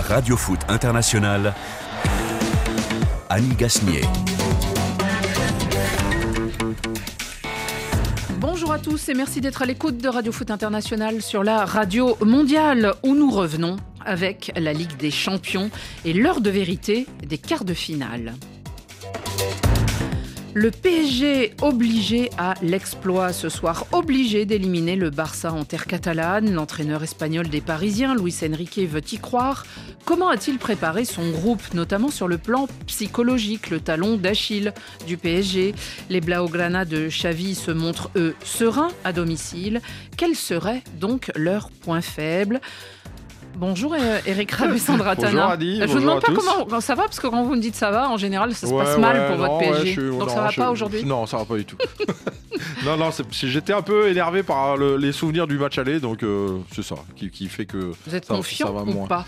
Radio Foot International, Annie Gasnier. Bonjour à tous et merci d'être à l'écoute de Radio Foot International sur la radio mondiale où nous revenons avec la Ligue des Champions et l'heure de vérité des quarts de finale. Le PSG obligé à l'exploit ce soir, obligé d'éliminer le Barça en terre catalane. L'entraîneur espagnol des Parisiens, Luis Enrique, veut y croire. Comment a-t-il préparé son groupe, notamment sur le plan psychologique, le talon d'Achille du PSG? Les Blaugrana de Xavi se montrent, eux, sereins à domicile. Quel serait donc leur point faible ? Bonjour Eric Rabessandratana. Bonjour Adi, je vous demande pas tous. comment ça va, parce que quand vous me dites ça va, en général ça se passe mal pour votre PSG. Donc ça va pas aujourd'hui ? Non, ça va pas du tout. non, j'étais un peu énervé par les souvenirs du match aller, donc c'est ça qui fait que vous êtes ça confiant va ou moins. pas ?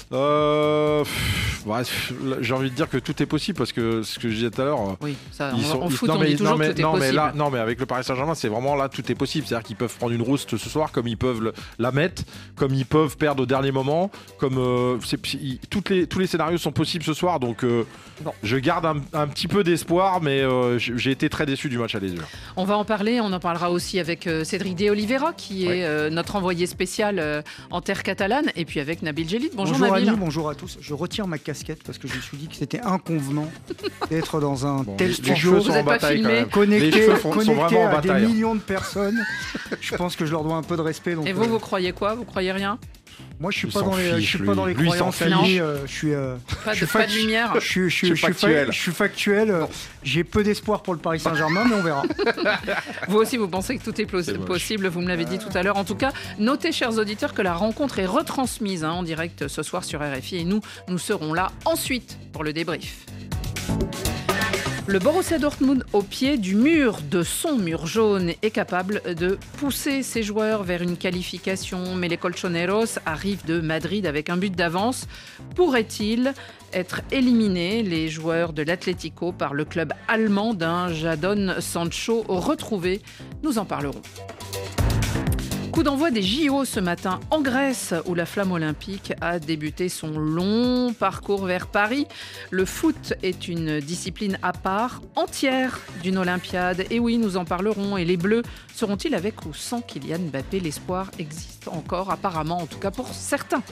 J'ai envie de dire que tout est possible parce que ce que je disais tout à l'heure. Oui, ça, en foot on dit toujours que tout est possible. Mais avec le Paris Saint-Germain, c'est vraiment là tout est possible. C'est-à-dire qu'ils peuvent prendre une rouste ce soir, comme ils peuvent la mettre, comme ils peuvent perdre au dernier moment, comme tous les scénarios sont possibles ce soir. Donc je garde un petit peu d'espoir, mais j'ai été très déçu du match aller. On va en parler. On en parlera aussi avec Cédric de Oliveira, qui est notre envoyé spécial en terre catalane, et puis avec Nabil Djellit. Bonjour Nabil. Annie, bonjour à tous. Je retire ma casquette parce que je me suis dit que c'était inconvenant d'être dans un tel studio. Vous n'êtes pas filmé. Connecté à bataille. Des millions de personnes. Je pense que je leur dois un peu de respect. Donc, et vous croyez quoi ? Vous croyez rien ? Moi, je suis pas dans les croyances. Je suis pas de lumière. Je suis factuel. J'ai peu d'espoir pour le Paris Saint-Germain, mais on verra. Vous aussi, vous pensez que tout est possible. Vous me l'avez dit tout à l'heure. En tout cas, notez, chers auditeurs, que la rencontre est retransmise en direct ce soir sur RFI. Et nous serons là ensuite pour le débrief. Le Borussia Dortmund, au pied du mur de son mur jaune, est capable de pousser ses joueurs vers une qualification. Mais les Colchoneros arrivent de Madrid avec un but d'avance. Pourraient-ils être éliminés, les joueurs de l'Atlético, par le club allemand d'un Jadon Sancho retrouvé ? Nous en parlerons. Coup d'envoi des JO ce matin en Grèce, où la flamme olympique a débuté son long parcours vers Paris. Le foot est une discipline à part entière d'une Olympiade. Et oui, nous en parlerons. Et les Bleus seront-ils avec ou sans Kylian Mbappé ? L'espoir existe encore, apparemment, en tout cas pour certains.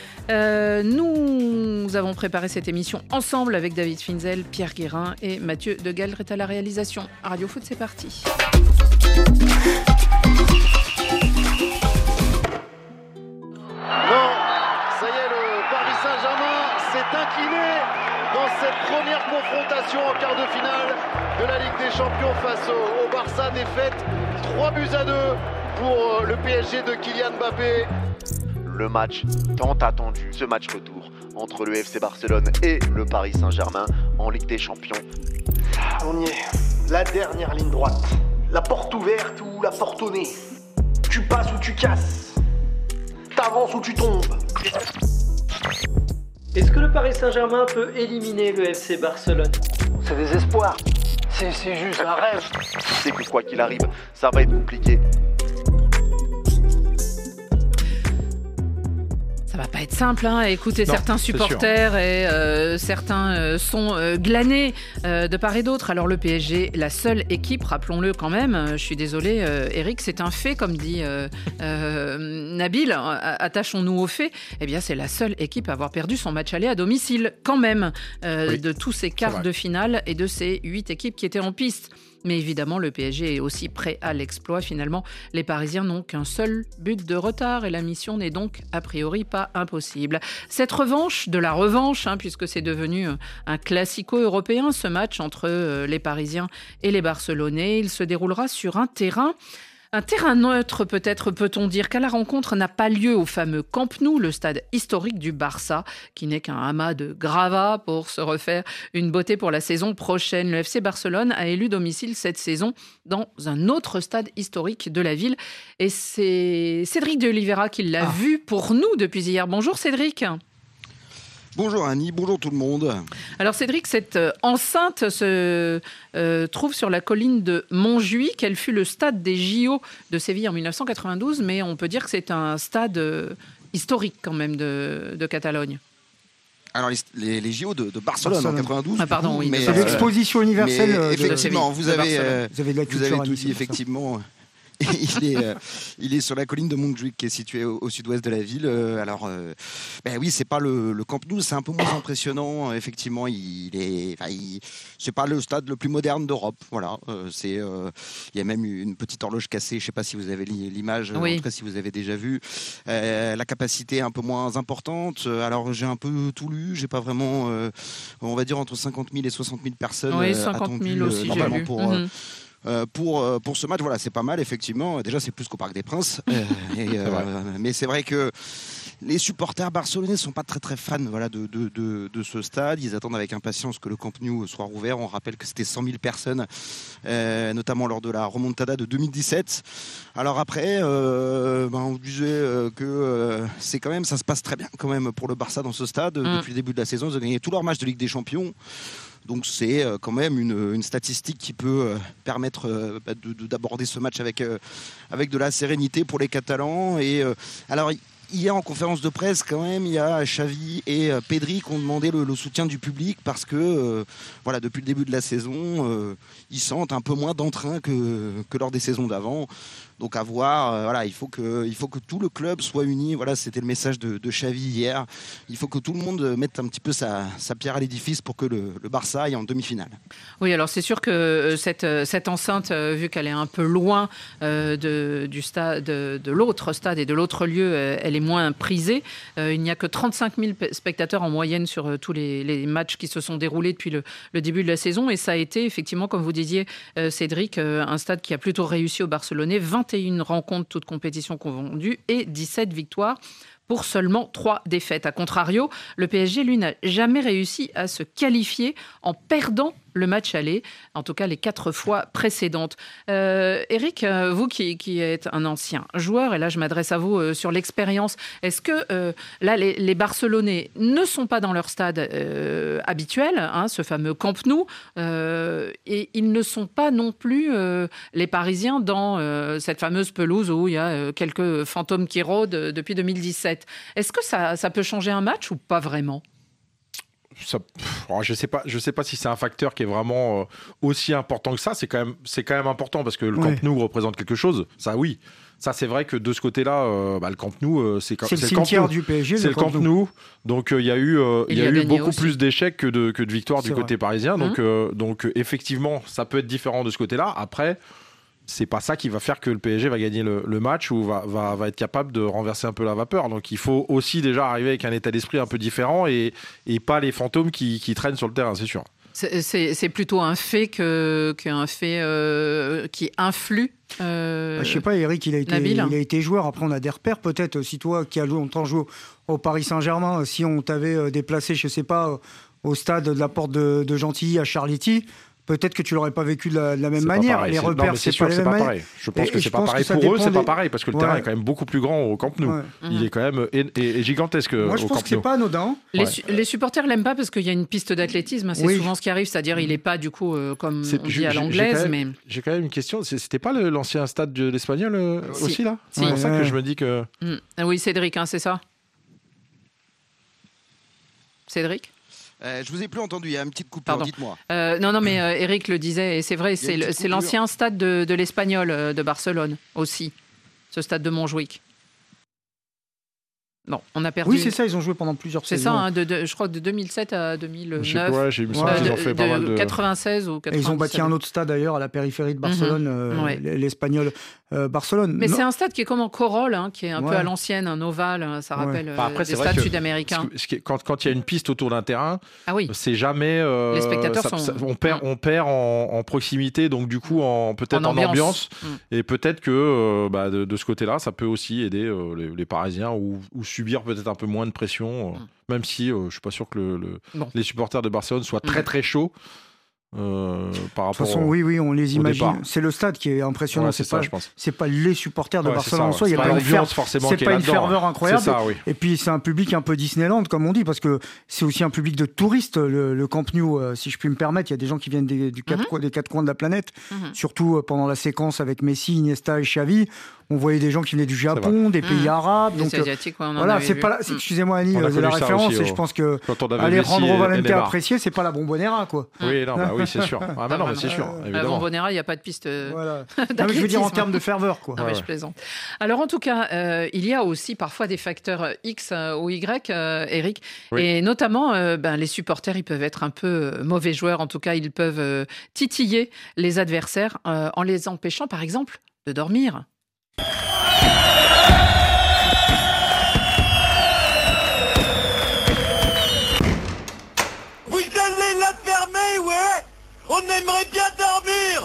Nous avons préparé cette émission ensemble avec David Finzel, Pierre Guérin et Mathieu de Galret à la réalisation. Radio Foot, c'est parti. Dans cette première confrontation en quart de finale de la Ligue des Champions face au Barça, défaite 3-2 pour le PSG de Kylian Mbappé. Le match tant attendu, ce match retour entre le FC Barcelone et le Paris Saint-Germain en Ligue des Champions. On y est, la dernière ligne droite, la porte ouverte ou la porte au nez. Tu passes ou tu casses, t'avances ou tu tombes. Est-ce que le Paris Saint-Germain peut éliminer le FC Barcelone ? C'est des espoirs. C'est juste un rêve. C'est que quoi qu'il arrive, ça va être compliqué. Ça va pas être simple, Écoutez, certains supporters et certains sont glanés de part et d'autre. Alors le PSG, la seule équipe, rappelons-le quand même, je suis désolée Eric, c'est un fait comme dit Nabil, attachons-nous aux faits. Eh bien c'est la seule équipe à avoir perdu son match aller à domicile quand même, de tous ces quarts de finale et de ces 8 équipes qui étaient en piste. Mais évidemment, le PSG est aussi prêt à l'exploit. Finalement, les Parisiens n'ont qu'un seul but de retard et la mission n'est donc a priori pas impossible. Cette revanche de la revanche, puisque c'est devenu un classico européen, ce match entre les Parisiens et les Barcelonais, il se déroulera sur un terrain neutre, peut-être peut-on dire, car la rencontre n'a pas lieu au fameux Camp Nou, le stade historique du Barça, qui n'est qu'un amas de gravats pour se refaire une beauté pour la saison prochaine. Le FC Barcelone a élu domicile cette saison dans un autre stade historique de la ville. Et c'est Cédric de Oliveira qui l'a vu pour nous depuis hier. Bonjour Cédric. Bonjour Annie, bonjour tout le monde. Alors Cédric, cette enceinte se trouve sur la colline de Montjuïc. Elle fut le stade des JO de Séville en 1992, mais on peut dire que c'est un stade historique quand même de Catalogne. Alors les JO de Barcelone en 92. Ah pardon, oui. C'est l'exposition universelle. Effectivement, vous avez de la culture tout dit, effectivement. Il est sur la colline de Montjuïc qui est située au sud-ouest de la ville. Oui, c'est pas le Camp Nou, c'est un peu moins impressionnant. Effectivement, c'est pas le stade le plus moderne d'Europe. Voilà, il y a même une petite horloge cassée. Je sais pas si vous avez l'image, oui. En tout cas si vous avez déjà vu. La capacité est un peu moins importante. Alors j'ai un peu tout lu. J'ai pas vraiment, on va dire entre 50 000 et 60 000 personnes. Oui, 50 000 aussi, j'ai vu. Pour ce match, voilà, c'est pas mal, effectivement. Déjà, c'est plus qu'au Parc des Princes. Mais c'est vrai que les supporters barcelonais ne sont pas très très fans de ce stade. Ils attendent avec impatience que le Camp Nou soit rouvert. On rappelle que c'était 100 000 personnes, notamment lors de la remontada de 2017. Alors après, on disait que c'est quand même, ça se passe très bien quand même pour le Barça dans ce stade. Depuis le début de la saison, ils ont gagné tous leurs matchs de Ligue des Champions. Donc c'est quand même une statistique qui peut permettre d'aborder ce match avec de la sérénité pour les Catalans. Et alors hier en conférence de presse quand même, il y a Xavi et Pedri qui ont demandé le soutien du public parce que depuis le début de la saison, ils sentent un peu moins d'entrain que lors des saisons d'avant. Donc à voir, il faut que tout le club soit uni. Voilà, c'était le message de Xavi hier. Il faut que tout le monde mette un petit peu sa pierre à l'édifice pour que le Barça aille en demi-finale. Oui, alors c'est sûr que cette enceinte, vu qu'elle est un peu loin du stade, de l'autre stade et de l'autre lieu, elle est moins prisée. Il n'y a que 35 000 spectateurs en moyenne sur tous les matchs qui se sont déroulés depuis le début de la saison. Et ça a été effectivement, comme vous disiez, Cédric, un stade qui a plutôt réussi aux Barcelonais. 21 rencontres, toutes compétitions confondues, et 17 victoires pour seulement 3 défaites. A contrario, le PSG, lui, n'a jamais réussi à se qualifier en perdant le match aller, en tout cas les 4 fois précédentes. Eric, vous qui êtes un ancien joueur, et là je m'adresse à vous sur l'expérience, est-ce que là les Barcelonais ne sont pas dans leur stade habituel, ce fameux Camp Nou, et ils ne sont pas non plus les Parisiens dans cette fameuse pelouse où il y a quelques fantômes qui rôdent depuis 2017. Est-ce que ça peut changer un match ou pas vraiment ? Je sais pas si c'est un facteur qui est vraiment aussi important que ça. C'est quand même important parce que le Camp Nou représente quelque chose. Ça, oui. Ça, c'est vrai que de ce côté-là, le Camp Nou, c'est le cimetière du PSG. C'est le Camp Nou. Donc, il y a eu beaucoup aussi plus d'échecs que de victoires du côté parisien. Donc, effectivement, ça peut être différent de ce côté-là. Après, c'est pas ça qui va faire que le PSG va gagner le match ou va être capable de renverser un peu la vapeur. Donc il faut aussi déjà arriver avec un état d'esprit un peu différent et pas les fantômes qui traînent sur le terrain, c'est sûr. C'est plutôt un fait qu'un fait qui influe. Je sais pas, Eric, il a été joueur. Après, on a des repères. Peut-être si toi qui as longtemps joué au Paris Saint-Germain, si on t'avait déplacé, je sais pas, au stade de la Porte de Gentilly à Charletti, peut-être que tu l'aurais pas vécu de la même manière. Les repères, c'est pas la même manière. Je pense que c'est pas pareil. Pour eux, c'est pas pareil parce que le terrain est quand même beaucoup plus grand au Camp Nou. Ouais. Il est quand même gigantesque. Moi, je pense que c'est pas anodin. Les supporters l'aiment pas parce qu'il y a une piste d'athlétisme. C'est souvent ce qui arrive, c'est-à-dire il est pas du coup comme on dit à l'anglaise. J'ai quand même une question. C'était pas l'ancien stade de l'Espagnol aussi là ? C'est pour ça que je me dis que. Oui, Cédric, c'est ça. Cédric ? Je vous ai plus entendu, il y a une petite coupure, dites-moi. Non, mais Eric le disait, et c'est vrai, c'est l'ancien stade de l'Espagnol de Barcelone aussi, ce stade de Montjuïc. Bon, on a perdu. Oui, c'est ça, ils ont joué pendant plusieurs saisons. C'est ça, je crois que de 2007 à 2009. J'ai vu ça, ils ont fait pas mal de... 96 ou 97. Et ils ont bâti un autre stade d'ailleurs à la périphérie de Barcelone, l'Espagnol Barcelone. Mais c'est un stade qui est comme en corolle, qui est un peu à l'ancienne, un ovale, ça rappelle des stades sud-américains. Quand il y a une piste autour d'un terrain, c'est jamais... les spectateurs on perd en proximité, donc du coup peut-être en ambiance. Et peut-être que de ce côté-là, ça peut aussi aider les Parisiens ou subir peut-être un peu moins de pression, même si je suis pas sûr que les supporters de Barcelone soient très très chauds par rapport. De toute façon, oui, on les imagine. C'est le stade qui est impressionnant. Ouais, c'est pas les supporters de Barcelone en soi. Il y a pas l'ambiance forcément. C'est pas une ferveur incroyable. Ça, oui. Et puis c'est un public un peu Disneyland, comme on dit, parce que c'est aussi un public de touristes. Le Camp Nou, si je puis me permettre, il y a des gens qui viennent des 4 coins de la planète, surtout pendant la séquence avec Messi, Iniesta et Xavi. on voyait des gens qui venaient du Japon, des pays arabes. Donc, asiatiques, c'est pas. Excusez-moi Annie de la référence. Et je pense que Alejandro Valente apprécié, c'est pas la Bombonera, quoi. Oui, oui, c'est sûr. Mais c'est sûr. La Bombonera, il n'y a pas de piste. Voilà. Je veux dire en termes de ferveur, quoi. Non, mais je plaisante. Alors en tout cas, il y a aussi parfois des facteurs X ou Y, Eric, et notamment les supporters, ils peuvent être un peu mauvais joueurs. En tout cas, ils peuvent titiller les adversaires en les empêchant, par exemple, de dormir. Vous allez la fermer, ouais. On aimerait bien dormir.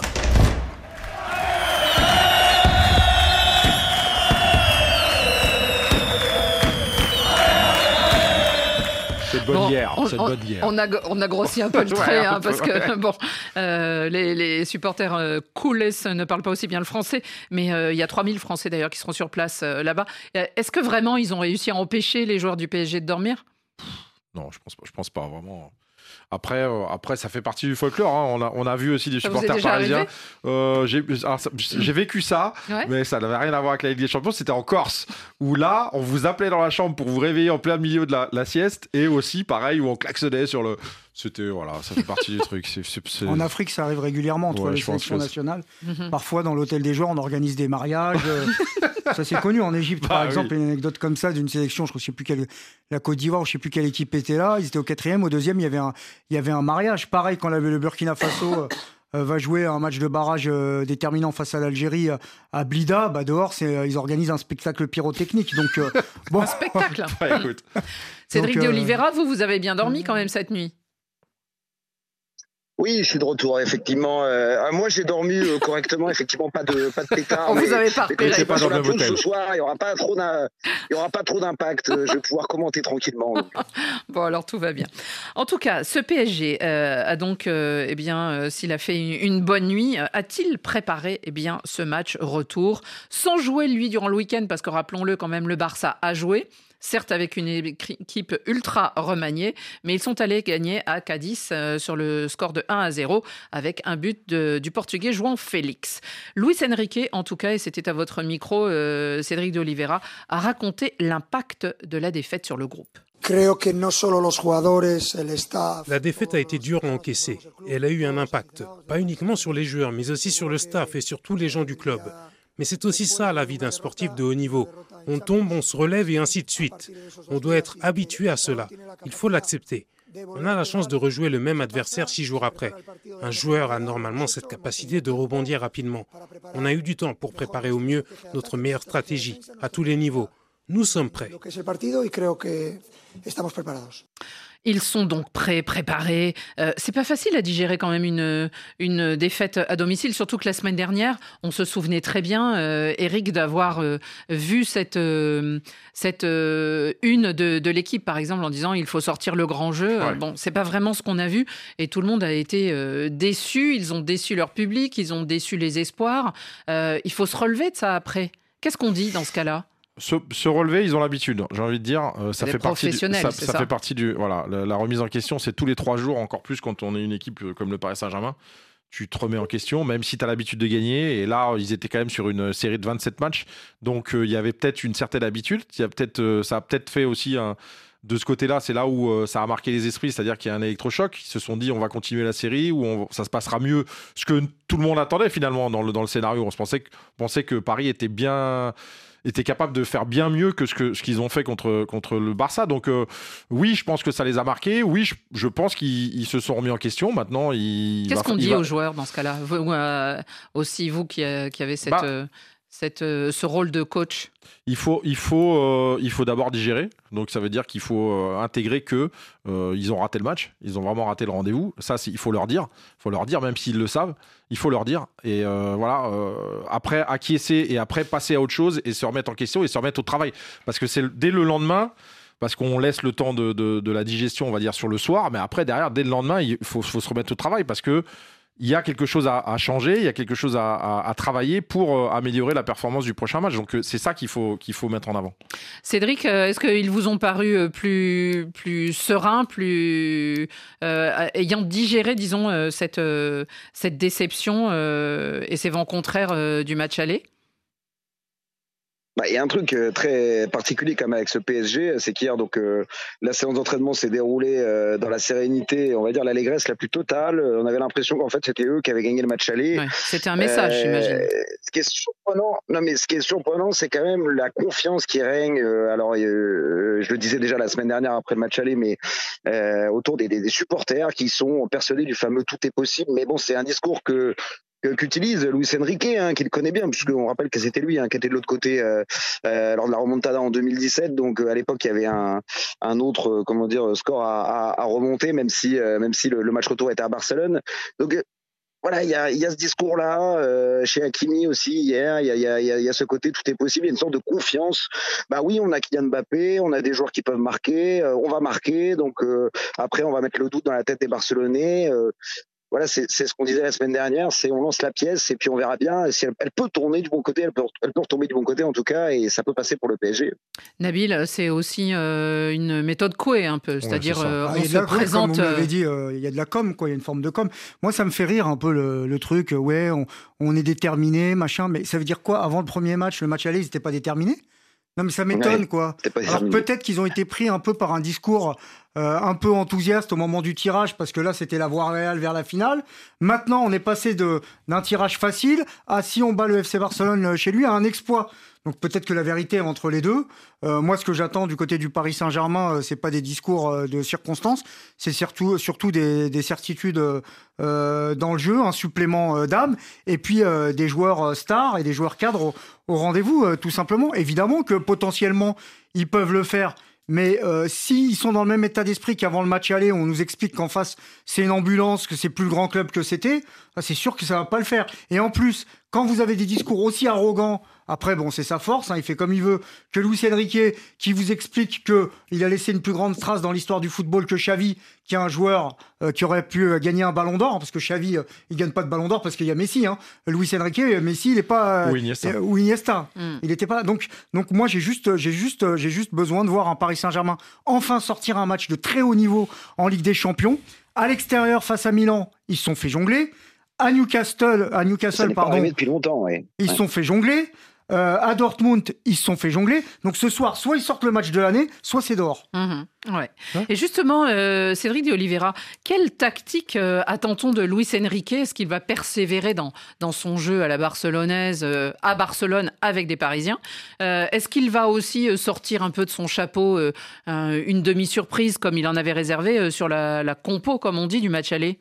On a grossi un peu le trait, parce que les supporters coulés ne parlent pas aussi bien le français, mais il y a 3000 Français d'ailleurs qui seront sur place là-bas. Est-ce que vraiment ils ont réussi à empêcher les joueurs du PSG de dormir ? Non, je pense pas vraiment. Après, ça fait partie du folklore. On a vu aussi des supporters parisiens. J'ai vécu ça, mais ça n'avait rien à voir avec la Ligue des Champions. C'était en Corse, où là, on vous appelait dans la chambre pour vous réveiller en plein milieu de la sieste, et aussi, pareil, où on klaxonnait sur le... C'était, ça fait partie du truc. En Afrique, ça arrive régulièrement entre les sélections nationales. Parfois, dans l'hôtel des joueurs, on organise des mariages. Ça, c'est connu. En Égypte, par exemple, une anecdote comme ça d'une sélection, je ne sais plus la Côte d'Ivoire, je ne sais plus quelle équipe était là. Ils étaient au 4e, au 2e, il y avait un mariage. Pareil, quand le Burkina Faso va jouer un match de barrage déterminant face à l'Algérie à Blida, dehors, ils organisent un spectacle pyrotechnique. Donc, un spectacle. Écoute. Cédric de Oliveira, vous avez bien dormi quand même cette nuit? Oui, je suis de retour, effectivement. Moi, j'ai dormi correctement, effectivement, pas de pétard. Vous avez pas repéré. Pas sur la peau ce soir, il y aura pas trop d'impact. Je vais pouvoir commenter tranquillement. Bon, alors tout va bien. En tout cas, ce PSG a donc, s'il a fait une bonne nuit, a-t-il préparé ce match retour sans jouer lui durant le week-end, parce que rappelons-le quand même, le Barça a joué. Certes avec une équipe ultra remaniée, mais ils sont allés gagner à Cadiz sur le score de 1-0 avec un but du Portugais João Félix. Luis Enrique, en tout cas, et c'était à votre micro, Cédric de Oliveira, a raconté l'impact de la défaite sur le groupe. La défaite a été dure à encaisser. Elle a eu un impact, pas uniquement sur les joueurs, mais aussi sur le staff et sur tous les gens du club. Mais c'est aussi ça la vie d'un sportif de haut niveau. On tombe, on se relève et ainsi de suite. On doit être habitué à cela. Il faut l'accepter. On a la chance de rejouer le même adversaire 6 jours après. Un joueur a normalement cette capacité de rebondir rapidement. On a eu du temps pour préparer au mieux notre meilleure stratégie, à tous les niveaux. Nous sommes prêts. Ils sont donc préparés. C'est pas facile à digérer quand même une défaite à domicile, surtout que la semaine dernière, on se souvenait très bien, Eric, d'avoir vu cette une de l'équipe, par exemple, en disant il faut sortir le grand jeu. Bon, c'est pas vraiment ce qu'on a vu, et tout le monde a été déçu. Ils ont déçu leur public, ils ont déçu les espoirs. Il faut se relever de ça après. Qu'est-ce qu'on dit dans ce cas-là ? Se relever, ils ont l'habitude. J'ai envie de dire, ça fait partie du la remise en question. C'est tous les 3 jours, encore plus quand on est une équipe comme le Paris Saint-Germain. Tu te remets en question, même si tu as l'habitude de gagner. Et là, ils étaient quand même sur une série de 27 matchs. Donc, il y avait peut-être une certaine habitude. Ça a peut-être fait aussi de ce côté-là, c'est là où ça a marqué les esprits. C'est-à-dire qu'il y a un électrochoc. Ils se sont dit, on va continuer la série, ça se passera mieux. Ce que tout le monde attendait finalement dans le scénario. On pensait que Paris était capable de faire bien mieux que ce qu'ils ont fait contre le Barça. Donc oui, je pense que ça les a marqués. Oui, je pense qu'ils se sont remis en question. Maintenant, qu'est-ce qu'on dit aux joueurs dans ce cas-là ? Aussi vous qui avez ce rôle de coach. Il faut d'abord digérer. Donc ça veut dire qu'il faut intégrer que ils ont raté le match, ils ont vraiment raté le rendez-vous. Ça, il faut leur dire. Il faut leur dire, même s'ils le savent. Il faut leur dire. Et après acquiescer et après passer à autre chose et se remettre en question et se remettre au travail. Parce que c'est dès le lendemain. Parce qu'on laisse le temps de la digestion, on va dire, sur le soir. Mais après, derrière, dès le lendemain, il faut se remettre au travail parce que il y a quelque chose à changer, il y a quelque chose à travailler pour améliorer la performance du prochain match. Donc c'est ça qu'il faut mettre en avant. Cédric, est-ce qu'ils vous ont paru plus sereins, ayant digéré, disons, cette déception et ces vents contraires du match aller ? Il y a un truc très particulier quand même avec ce PSG, c'est qu'hier, donc la séance d'entraînement s'est déroulée dans la sérénité, on va dire l'allégresse la plus totale. On avait l'impression qu'en fait c'était eux qui avaient gagné le match aller. Ouais, c'était un message, j'imagine. Ce qui est surprenant, c'est quand même la confiance qui règne. Alors, je le disais déjà la semaine dernière après le match aller, mais autour des supporters qui sont persuadés du fameux tout est possible. Mais bon, c'est un discours qu'utilise Luis Enrique, qu'il connaît bien, puisqu'on rappelle que c'était lui qui était de l'autre côté lors de la remontada en 2017. Donc à l'époque, il y avait un autre score à remonter, même si le match retour était à Barcelone. Donc voilà, il y a ce discours-là chez Hakimi aussi hier. Il y a ce côté tout est possible. Il y a une sorte de confiance. Oui, on a Kylian Mbappé, on a des joueurs qui peuvent marquer, on va marquer. Donc après, on va mettre le doute dans la tête des Barcelonais. Voilà, c'est ce qu'on disait la semaine dernière, c'est on lance la pièce et puis on verra bien si elle peut tourner du bon côté, elle peut retomber du bon côté en tout cas, et ça peut passer pour le PSG. Nabil, c'est aussi une méthode Coué un peu, c'est-à-dire on se présente... Comme vous l'avez dit, il y a de la com, quoi, il y a une forme de com. Moi, ça me fait rire un peu le truc, on est déterminé, machin, mais ça veut dire quoi? Avant le premier match, le match aller, ils n'étaient pas déterminés? Non, mais ça m'étonne, quoi. Alors peut-être qu'ils ont été pris un peu par un discours un peu enthousiaste au moment du tirage, parce que là, c'était la voie réelle vers la finale. Maintenant, on est passé d'un tirage facile à, si on bat le FC Barcelone chez lui, à un exploit. Donc peut-être que la vérité est entre les deux. Moi, ce que j'attends du côté du Paris Saint-Germain, c'est pas des discours de circonstances, c'est surtout des certitudes dans le jeu, un supplément d'âme, et puis des joueurs stars et des joueurs cadres au rendez-vous, tout simplement. Évidemment que potentiellement, ils peuvent le faire. Mais s'ils sont dans le même état d'esprit qu'avant le match aller, on nous explique qu'en face, c'est une ambulance, que c'est plus le grand club que c'était, c'est sûr que ça va pas le faire. Et en plus, quand vous avez des discours aussi arrogants, après, bon, c'est sa force, il fait comme il veut, que Luis Enrique, qui vous explique qu'il a laissé une plus grande trace dans l'histoire du football que Xavi, qui est un joueur qui aurait pu gagner un ballon d'or, parce que Xavi, il gagne pas de ballon d'or parce qu'il y a Messi. Luis Enrique, Messi, il est pas... ou Iniesta. Il était pas... Donc moi, j'ai juste besoin de voir un Paris Saint-Germain enfin sortir un match de très haut niveau en Ligue des Champions. À l'extérieur, face à Milan, ils se sont fait jongler. À Newcastle, pardon, depuis longtemps, ouais. Ils se sont fait jongler. À Dortmund, ils se sont fait jongler. Donc ce soir, soit ils sortent le match de l'année, soit c'est dehors. Ouais. Et justement, Cédric de Oliveira, quelle tactique attend-on de Luis Enrique? Est-ce qu'il va persévérer dans son jeu à la barcelonaise, à Barcelone, avec des Parisiens? Est-ce qu'il va aussi sortir un peu de son chapeau une demi-surprise, comme il en avait réservé sur la compo, comme on dit, du match aller?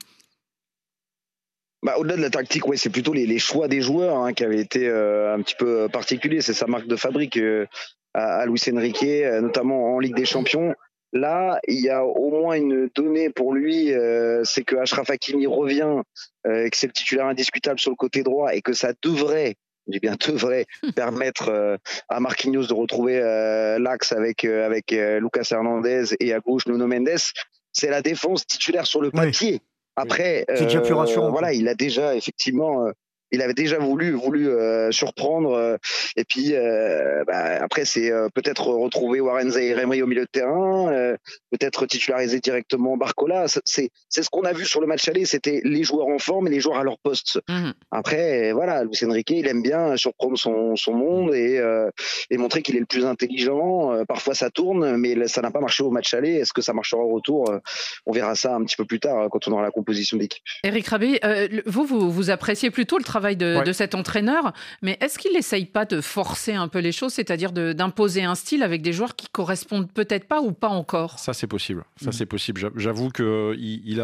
Au-delà de la tactique, c'est plutôt les choix des joueurs qui avaient été un petit peu particuliers. C'est sa marque de fabrique à Luis Enrique, notamment en Ligue des Champions. Là, il y a au moins une donnée pour lui, c'est que Achraf Hakimi revient, que c'est le titulaire indiscutable sur le côté droit et que ça devrait permettre à Marquinhos de retrouver l'axe avec Lucas Hernandez et à gauche Nuno Mendes. C'est la défense titulaire sur le papier. Oui. Après, c'est déjà plus rassurant. Voilà, il a déjà effectivement, il avait déjà voulu surprendre. Et puis après, c'est peut-être retrouver Warren Zaïre-Emery au milieu de terrain, peut-être titulariser directement Barcola. C'est ce qu'on a vu sur le match aller. C'était les joueurs en forme et les joueurs à leur poste. Après, voilà, Luis Enrique, il aime bien surprendre son monde et montrer qu'il est le plus intelligent. Parfois, ça tourne, mais ça n'a pas marché au match aller. Est-ce que ça marchera au retour? On verra ça un petit peu plus tard quand on aura la composition d'équipe. Éric Rabé, vous appréciez plutôt le travail de cet entraîneur, mais est-ce qu'il n'essaye pas de forcer un peu les choses, c'est-à-dire d'imposer un style avec des joueurs qui correspondent peut-être pas ou pas encore? Ça, c'est possible. C'est possible. J'avoue que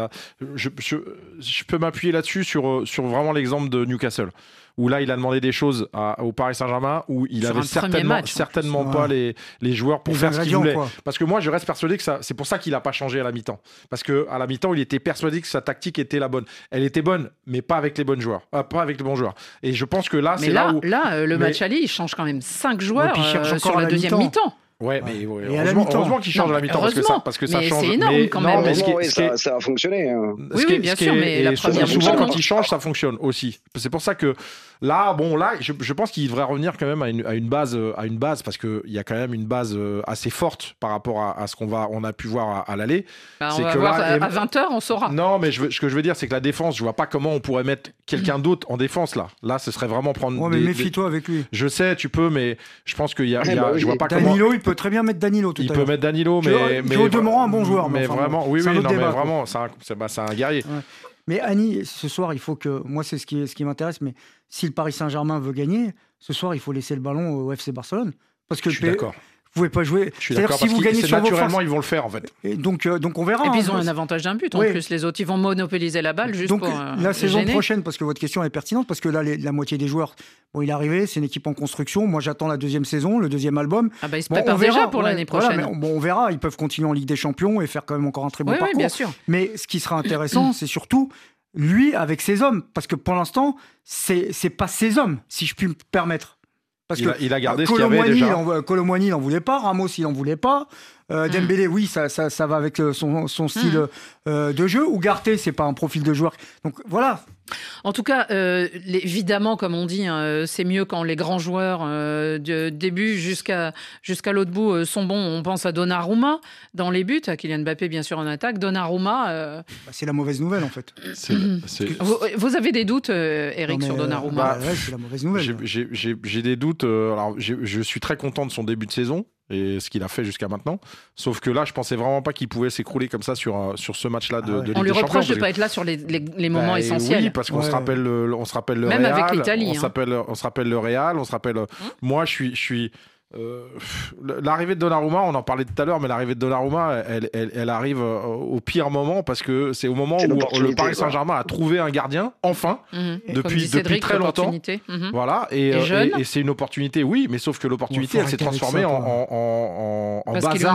je peux m'appuyer là-dessus sur vraiment l'exemple de Newcastle, où là, il a demandé des choses au Paris Saint-Germain, où il avait certainement pas les joueurs pour faire ce qu'il voulait. Parce que moi, je reste persuadé que c'est pour ça qu'il n'a pas changé à la mi-temps. Parce qu'à la mi-temps, il était persuadé que sa tactique était la bonne. Elle était bonne, mais pas avec les bons joueurs. Et je pense que là, le match aller, il change quand même 5 joueurs sur la deuxième mi-temps. Mais heureusement qu'il change à la mi-temps parce que ça change. C'est énorme quand même. Ça a fonctionné. Oui, bien sûr, mais la première souvent quand il change, ça fonctionne aussi. C'est pour ça que là, je pense qu'il devrait revenir quand même à une base, parce qu'il y a quand même une base assez forte par rapport à ce on a pu voir à l'aller. On va voir à 20h, on saura. Non, mais ce que je veux dire, c'est que la défense, je vois pas comment on pourrait mettre quelqu'un d'autre en défense là. Là, ce serait vraiment prendre. Ouais, mais méfie-toi avec lui. Je sais, tu peux, mais je pense qu'il y a. Je vois pas Danilo, comment. il peut très bien mettre Danilo tout à l'heure. Il peut mettre Danilo, mais. Joe Demorand, un bon joueur. Mais vraiment, oui, non, mais vraiment, c'est un guerrier. Ouais. Mais Annie, ce soir, il faut que. Moi, c'est ce qui m'intéresse, mais si le Paris Saint-Germain veut gagner, ce soir, il faut laisser le ballon au FC Barcelone. Parce que je suis d'accord. Vous pouvez pas jouer. Je suis d'accord, si vous gagnez sur naturellement, ils vont le faire en fait. Et donc on verra. Et puis ils ont un avantage d'un but en plus. Les autres, ils vont monopoliser la balle juste pour la saison gêner. prochaine, parce que votre question est pertinente, parce que là, la moitié des joueurs, il est arrivé, c'est une équipe en construction. Moi, j'attends la deuxième saison, le deuxième album. Ah bah ils se préparent déjà pour l'année prochaine. Voilà, on verra. Ils peuvent continuer en Ligue des Champions et faire quand même encore un très bon parcours. Oui, bien sûr. Mais ce qui sera intéressant, c'est surtout lui avec ses hommes, parce que pour l'instant, c'est pas ses hommes, si je puis me permettre. Parce il a gardé ce qu'il y avait déjà. Kolo Muani, il n'en voulait pas. Ramos, il n'en voulait pas. Dembélé, oui, ça va avec son style de jeu. Ugarte, c'est pas un profil de joueur. Donc voilà. En tout cas, évidemment, comme on dit, c'est mieux quand les grands joueurs du début jusqu'à l'autre bout sont bons. On pense à Donnarumma dans les buts, à Kylian Mbappé bien sûr en attaque. Donnarumma... c'est la mauvaise nouvelle en fait. Vous avez des doutes, Eric, sur Donnarumma? C'est la mauvaise nouvelle. J'ai des doutes. Alors, je suis très content de son début de saison et ce qu'il a fait jusqu'à maintenant. Sauf que là, je pensais vraiment pas qu'il pouvait s'écrouler comme ça sur ce match-là de Ligue des Champions. On lui reproche de ne pas être là sur les moments essentiels. Oui, parce qu'on se rappelle le Même Real. avec l'Italie. On se rappelle le Real. On se rappelle. Moi, je suis. L'arrivée de Donnarumma, on en parlait tout à l'heure, mais l'arrivée de Donnarumma, elle arrive au pire moment parce que c'est au moment où le Paris Saint-Germain a trouvé un gardien, enfin, depuis très longtemps. Voilà, et c'est une opportunité, oui, mais sauf que l'opportunité, elle s'est transformée en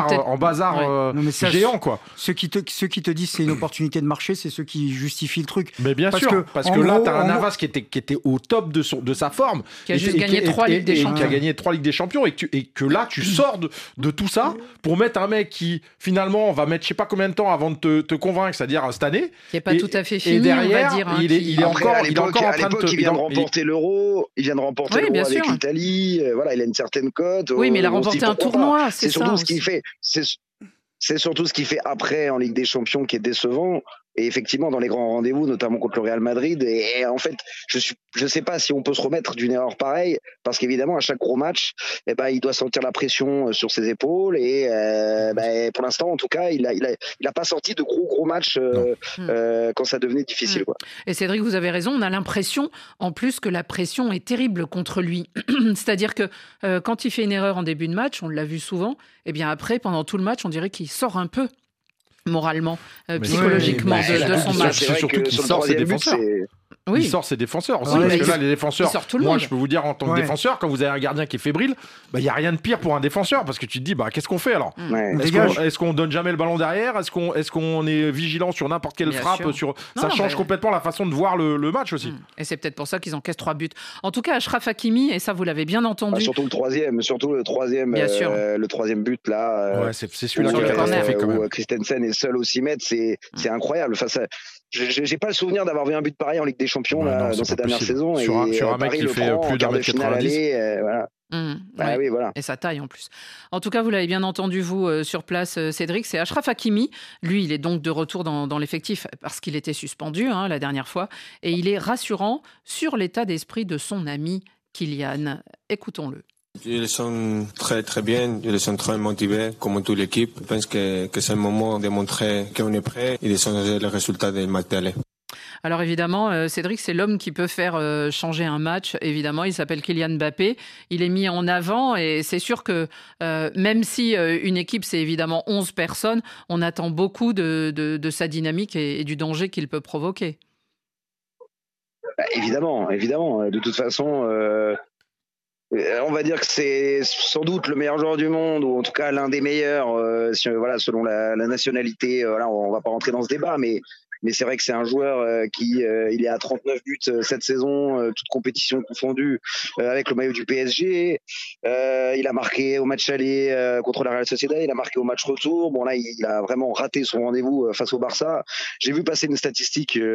bazar géant, quoi. Ceux qui te disent c'est une opportunité de marché, c'est ceux qui justifient le truc. Mais bien sûr, parce que là, t'as un Navas qui était au top de sa forme, qui a juste gagné 3 Ligues des Champions, qui a gagné 3 Ligues des Champions, et que là tu sors de tout ça pour mettre un mec qui finalement va mettre je sais pas combien de temps avant de te convaincre, c'est-à-dire cette année, qui est pas tout à fait fini, et derrière, on va dire, il est encore en train de il vient de remporter l'Euro, il vient de remporter l'Euro avec l'Italie, voilà, il a une certaine cote. Oui, mais il a remporté un tournoi, c'est surtout ce qu'il fait, c'est surtout ce qu'il fait après en Ligue des Champions qui est décevant. Et effectivement, dans les grands rendez-vous, notamment contre le Real Madrid, et en fait, je sais pas si on peut se remettre d'une erreur pareille, parce qu'évidemment, à chaque gros match, il doit sentir la pression sur ses épaules, et pour l'instant, en tout cas, il a pas sorti de gros matchs quand ça devenait difficile, quoi. Et Cédric, vous avez raison, on a l'impression, en plus, que la pression est terrible contre lui. C'est-à-dire que quand il fait une erreur en début de match, on l'a vu souvent, et bien après, pendant tout le match, on dirait qu'il sort un peu moralement, psychologiquement de son match. C'est surtout qu'il sort ses défenseurs. Oui. Il sort ses défenseurs aussi, parce que là, les défenseurs, moi, je peux vous dire, en tant que défenseur, quand vous avez un gardien qui est fébrile, il n'y a rien de pire pour un défenseur, parce que tu te dis, qu'est-ce qu'on fait alors ? Est-ce qu'on donne jamais le ballon derrière ? Est-ce qu'on est vigilant sur n'importe quelle frappe ? Ça change complètement la façon de voir le match aussi. Et c'est peut-être pour ça qu'ils encaissent 3 buts. En tout cas, Achraf Hakimi, et ça, vous l'avez bien entendu. Surtout le troisième but, là. C'est celui-là qui est catastrophique quand même. Où Christensen est seul au 6 mètres, c'est incroyable. Enfin, j'ai pas le souvenir d'avoir vu un but pareil en Ligue des Champions dans cette dernière saison. Sur un mec qui fait plus d'un mètre 90. Voilà. Oui, voilà. Et sa taille en plus. En tout cas, vous l'avez bien entendu, vous, sur place, Cédric, c'est Achraf Hakimi. Lui, il est donc de retour dans l'effectif parce qu'il était suspendu la dernière fois. Et il est rassurant sur l'état d'esprit de son ami Kylian. Écoutons-le. Ils sont très très bien, ils sont très motivés comme toute l'équipe. Je pense que c'est le moment de montrer qu'on est prêt et de changer le résultat des matchs d'aller. Alors évidemment, Cédric, c'est l'homme qui peut faire changer un match. Évidemment, il s'appelle Kylian Mbappé. Il est mis en avant et c'est sûr que même si une équipe, c'est évidemment 11 personnes, on attend beaucoup de sa dynamique et du danger qu'il peut provoquer. Évidemment. De toute façon... on va dire que c'est sans doute le meilleur joueur du monde, ou en tout cas l'un des meilleurs, selon la nationalité. On va pas rentrer dans ce débat, mais c'est vrai que c'est un joueur il est à 39 buts cette saison, toute compétition confondue, avec le maillot du PSG. Il a marqué au match aller contre la Real Sociedad, il a marqué au match retour. Bon là, il a vraiment raté son rendez-vous face au Barça. J'ai vu passer une statistique, c'est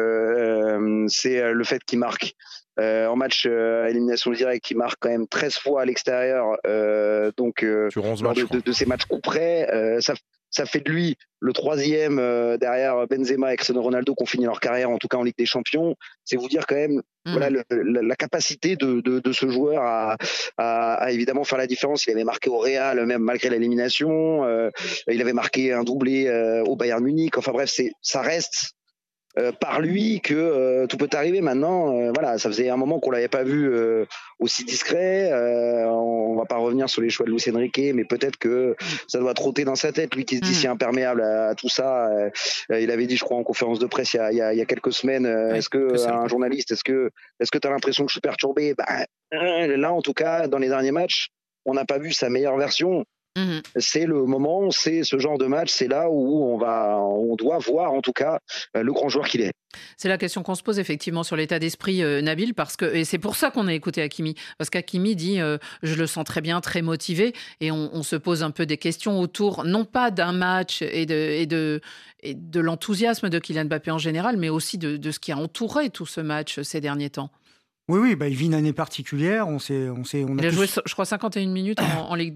le fait qu'il marque. En match à élimination directe, il marque quand même 13 fois à l'extérieur, lors de ces matchs coup près. ça fait de lui le troisième derrière Benzema et Cristiano Ronaldo qui ont fini leur carrière, en tout cas en Ligue des Champions. C'est vous dire quand même voilà, la capacité de ce joueur à évidemment faire la différence. Il avait marqué au Real, même malgré l'élimination. Il avait marqué un doublé au Bayern Munich. Enfin bref, ça reste par lui que tout peut arriver maintenant. Voilà, ça faisait un moment qu'on l'avait pas vu aussi discret. On va pas revenir sur les choix de Luis Enrique, mais peut-être que ça doit trotter dans sa tête, lui qui se dit si imperméable à tout ça. Il avait dit, je crois, en conférence de presse il y a quelques semaines, est-ce que un journaliste, est-ce que tu as l'impression que je suis perturbé? Là, en tout cas, dans les derniers matchs, on n'a pas vu sa meilleure version. C'est le moment, c'est ce genre de match, c'est là où on doit voir en tout cas le grand joueur qu'il est. C'est la question qu'on se pose effectivement sur l'état d'esprit, Nabil, et c'est pour ça qu'on a écouté Hakimi, parce qu'Hakimi dit je le sens très bien, très motivé, et on se pose un peu des questions autour, non pas d'un match et de l'enthousiasme de Kylian Mbappé en général, mais aussi de ce qui a entouré tout ce match ces derniers temps. Oui, il vit une année particulière. Il a joué, je crois, 51 minutes en Ligue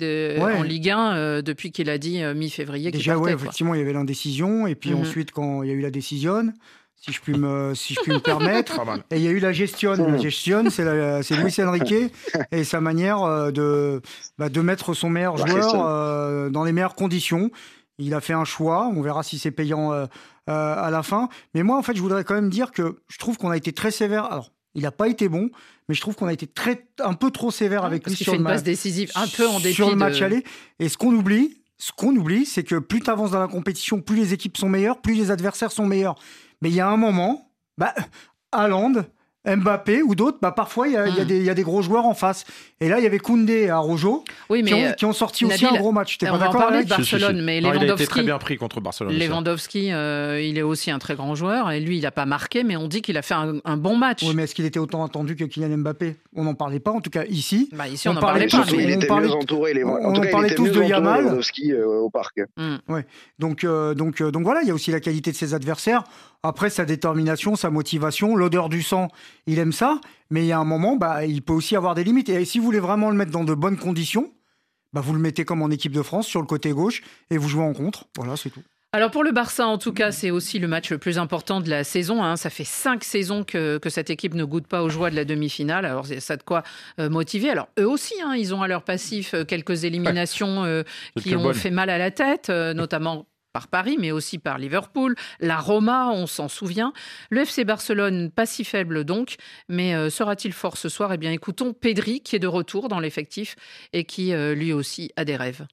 1 depuis qu'il a dit mi-février qu'il partait. Effectivement, il y avait l'indécision. Et puis ensuite, quand il y a eu la décision, si je puis me permettre, et il y a eu la gestion. La gestion, c'est Luis Enrique et sa manière de mettre son meilleur joueur dans les meilleures conditions. Il a fait un choix. On verra si c'est payant à la fin. Mais moi, en fait, je voudrais quand même dire que je trouve qu'on a été très sévère. Alors, il n'a pas été bon, mais je trouve qu'on a été un peu trop sévère avec lui sur le match. Passe décisive, un peu en dépit sur le match aller. Et ce qu'on oublie, c'est que plus tu avances dans la compétition, plus les équipes sont meilleures, plus les adversaires sont meilleurs. Mais il y a un moment, Haaland, Mbappé ou d'autres, parfois il y a des gros joueurs en face. Et là, il y avait Koundé et Araujo qui ont sorti aussi un gros match. On va parler de Barcelone, mais il a été très bien pris contre Barcelone. Lewandowski, il est aussi un très grand joueur et lui, il n'a pas marqué, mais on dit qu'il a fait un bon match. Oui, mais est-ce qu'il était autant attendu que Kylian Mbappé? On n'en parlait pas, en tout cas ici. Ici, on n'en parlait pas. Il était mieux entouré. On parlait tous de Yamal. Lewandowski au parc. Donc voilà, il y a aussi la qualité de ses adversaires. Après, sa détermination, sa motivation, l'odeur du sang, il aime ça. Mais il y a un moment, il peut aussi avoir des limites. Et si vous voulez vraiment le mettre dans de bonnes conditions, vous le mettez comme en équipe de France, sur le côté gauche, et vous jouez en contre. Voilà, c'est tout. Alors pour le Barça, en tout cas, c'est aussi le match le plus important de la saison. Ça fait 5 saisons que cette équipe ne goûte pas aux joies de la demi-finale. Alors ça de quoi motiver. Alors eux aussi, ils ont à leur passif quelques éliminations qui ont fait mal à la tête, notamment par Paris, mais aussi par Liverpool. La Roma, on s'en souvient. Le FC Barcelone, pas si faible donc, mais sera-t-il fort ce soir? Eh bien, écoutons Pedri, qui est de retour dans l'effectif et qui, lui aussi, a des rêves.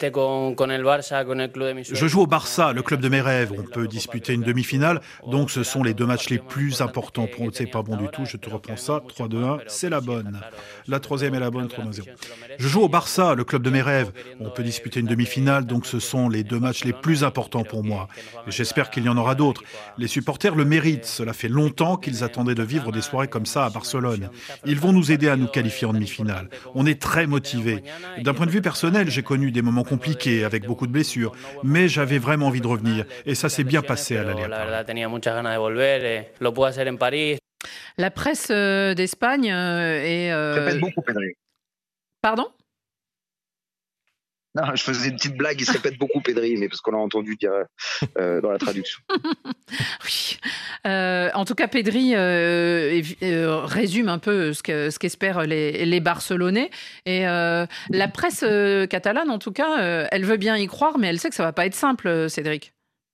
Je joue au Barça, le club de mes rêves. On peut disputer une demi-finale, donc ce sont les 2 matchs les plus importants pour nous. C'est pas bon du tout, je te reprends ça. 3-2-1, c'est la bonne. La troisième est la bonne, 3-0. Je joue au Barça, le club de mes rêves. On peut disputer une demi-finale, donc ce sont les 2 matchs les plus importants pour moi. Et j'espère qu'il y en aura d'autres. Les supporters le méritent. Cela fait longtemps qu'ils attendaient de vivre des soirées comme ça à Barcelone. Ils vont nous aider à nous qualifier en demi-finale. On est très motivés. D'un point de vue personnel, j'ai connu des moments compliqués avec beaucoup de blessures, mais j'avais vraiment envie de revenir. Et ça s'est bien passé à l'aller. La presse d'Espagne est... Répète beaucoup, Pedri. Pardon? Non, je faisais une petite blague, il se répète beaucoup, Pedri, mais parce qu'on l'a entendu dire dans la traduction. Oui. En tout cas, Pedri résume un peu ce qu'espèrent les Barcelonais. Et la presse catalane, en tout cas, elle veut bien y croire, mais elle sait que ça ne va pas être simple, Cédric.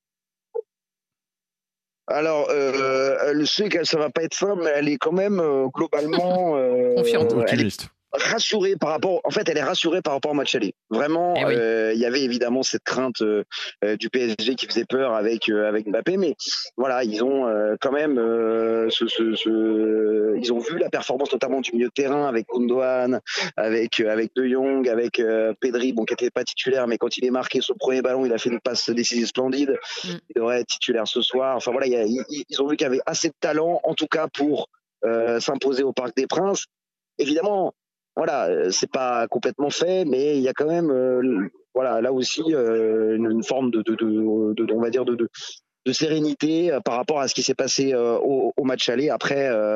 Alors, elle sait que ça ne va pas être simple, mais elle est quand même globalement... confiante. Optimiste. Rassurée par rapport, en fait, elle est rassurée par rapport au match aller. Vraiment, il y avait évidemment cette crainte du PSG qui faisait peur avec Mbappé, mais voilà, ils ont quand même ils ont vu la performance notamment du milieu de terrain avec Gundogan, avec De Jong, avec Pedri, qui n'était pas titulaire, mais quand il est marqué son premier ballon, il a fait une passe décisive splendide. Il devrait être titulaire ce soir. Enfin voilà, ils ont vu qu'il y avait assez de talent, en tout cas pour s'imposer au Parc des Princes. Évidemment. Voilà, c'est pas complètement fait, mais il y a quand même, là aussi, une forme on va dire de sérénité par rapport à ce qui s'est passé au match aller. Après,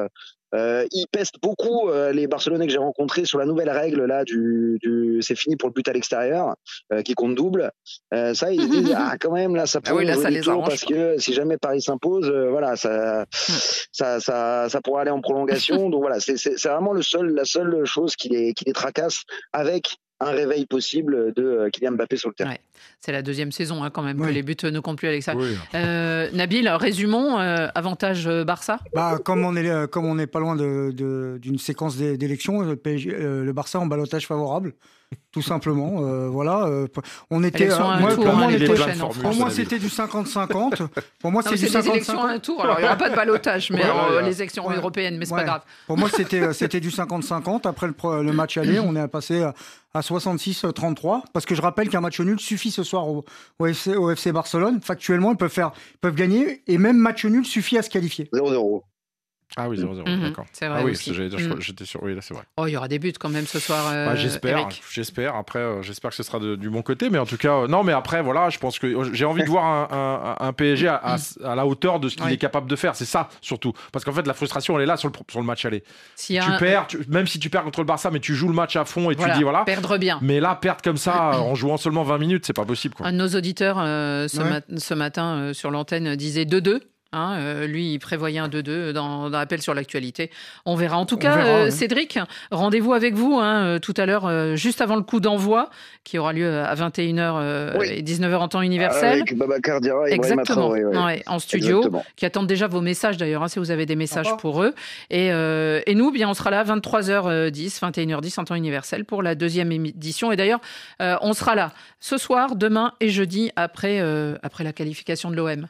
Ils pestent beaucoup les Barcelonais que j'ai rencontrés sur la nouvelle règle là c'est fini pour le but à l'extérieur qui compte double. Ça ils disent quand même là ça pourrait jouer des tours parce que si jamais Paris s'impose, voilà ça pourrait aller en prolongation. Donc voilà c'est vraiment la seule chose qui les tracasse avec un réveil possible de Kylian Mbappé sur le terrain. Ouais. C'est la deuxième saison quand même que les buts ne comptent plus à l'extérieur. Oui. Nabil, résumons, avantage Barça. Comme on n'est pas loin d'une séquence d'élections, le Barça en ballottage favorable. Tout simplement, voilà. On était. Pour moi, c'était du 50-50. Pour moi, c'est du 50-50. Des élections à un tour. Alors, il n'y aura pas de ballottage, mais les élections européennes, mais c'est pas grave. Pour moi, c'était du 50-50. Après le match aller, on est passé à 66-33. Parce que je rappelle qu'un match nul suffit ce soir au FC Barcelone. Factuellement, ils peuvent gagner. Et même match nul suffit à se qualifier. 0-0. Ah oui, 0-0, d'accord. C'est vrai aussi. J'allais dire, j'étais sûr. Oui, là, c'est vrai. Oh, il y aura des buts quand même ce soir. J'espère. Après, j'espère que ce sera du bon côté. Mais en tout cas, non, mais après, voilà, je pense que j'ai envie de voir un PSG à la hauteur de ce qu'il est capable de faire. C'est ça, surtout. Parce qu'en fait, la frustration, elle est là sur le match aller. Même si tu perds contre le Barça, mais tu joues le match à fond et tu dis, voilà. Perdre bien. Mais là, perdre comme ça, en jouant seulement 20 minutes, c'est pas possible, quoi. Un de nos auditeurs, ce matin, sur l'antenne, disait 2-2. Lui, il prévoyait un 2-2 dans l'appel sur l'actualité. On verra. En tout cas, Cédric, rendez-vous avec vous tout à l'heure, juste avant le coup d'envoi, qui aura lieu à 21h et 19h en temps universel. Avec Babacar Diarra et exactement. En studio, qui attendent déjà vos messages d'ailleurs, si vous avez des messages pour eux. Et nous, bien, on sera là à 23h10, 21h10 en temps universel pour la deuxième édition. Et d'ailleurs, on sera là ce soir, demain et jeudi après la qualification de l'OM.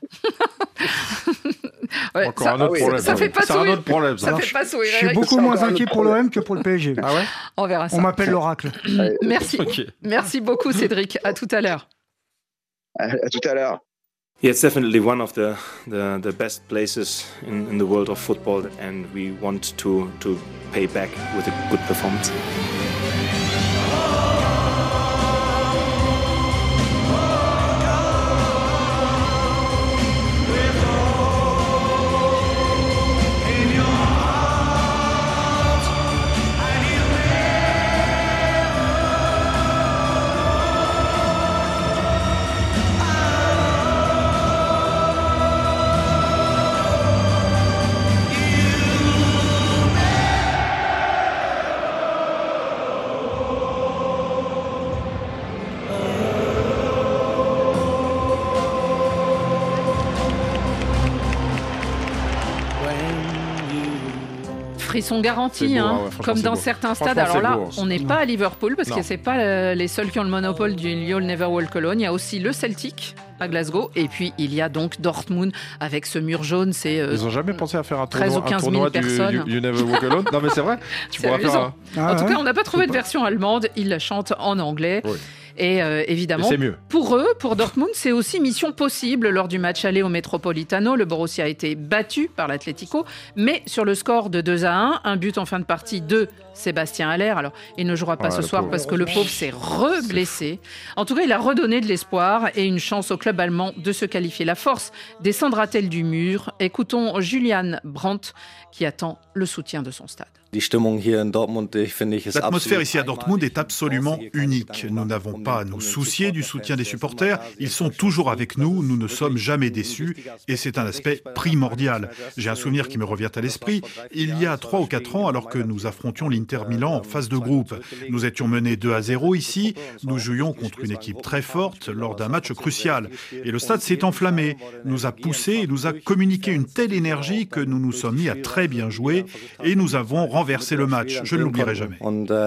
Encore un autre problème. Ça fait pas sourire. C'est un autre problème. Ça fait pas sourire. Je suis beaucoup moins inquiet pour l'OM que pour le PSG. Ah ouais ? On verra ça. On m'appelle l'oracle. Merci. Merci beaucoup, Cédric. À tout à l'heure. À tout à l'heure. Yeah, it's definitely one of the best places in the world of football, and we want to pay back with a good performance. Frisson garanti, comme dans certains stades. Alors là, on n'est pas à Liverpool parce que c'est pas les seuls qui ont le monopole du You'll Never Walk Alone. Il y a aussi le Celtic à Glasgow et puis il y a donc Dortmund avec ce mur jaune. Ils n'ont jamais pensé à faire un 13 ou 15 000 personnes. du You Never Walk Alone. Non mais c'est vrai. Tu pourras faire en tout cas, on n'a pas trouvé de version allemande. Ils la chantent en anglais. Oui. Et évidemment, pour eux, pour Dortmund, c'est aussi mission possible. Lors du match aller au Metropolitano, le Borussia a été battu par l'Atlético, mais sur le score de 2-1, un but en fin de partie de Sébastien Haller. Alors, il ne jouera pas ce soir parce que le pauvre s'est re-blessé. En tout cas, il a redonné de l'espoir et une chance au club allemand de se qualifier. La force descendra-t-elle du mur ? Écoutons Julian Brandt qui attend le soutien de son stade. L'atmosphère ici à Dortmund est absolument unique. Nous n'avons pas à nous soucier du soutien des supporters. Ils sont toujours avec nous, nous ne sommes jamais déçus et c'est un aspect primordial. J'ai un souvenir qui me revient à l'esprit. Il y a 3 ou 4 ans, alors que nous affrontions l'Inter Milan en phase de groupe. Nous étions menés 2-0 ici. Nous jouions contre une équipe très forte lors d'un match crucial. Et le stade s'est enflammé, nous a poussé et nous a communiqué une telle énergie que nous nous sommes mis à très bien jouer et nous avons renversé le match. Je ne l'oublierai jamais.